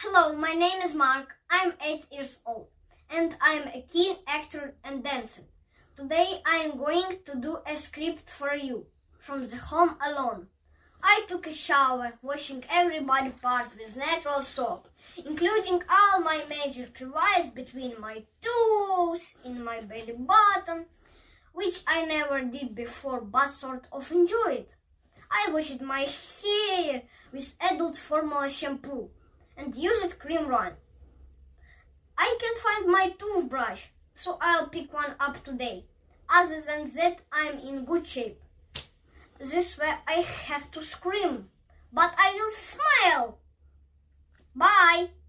Hello, my name is Mark. I'm 8 years old and I'm a keen actor and dancer. Today I am going to do a script for you from the Home Alone. I took a shower, washing every body part with natural soap, including all my major crevices between my toes, in my belly button, which I never did before but sort of enjoyed. I washed my hair with adult formula shampoo and used cream run. I can't find my toothbrush, so I'll pick one up today. Other than that, I'm in good shape. This way I have to scream, but I will smile. Bye!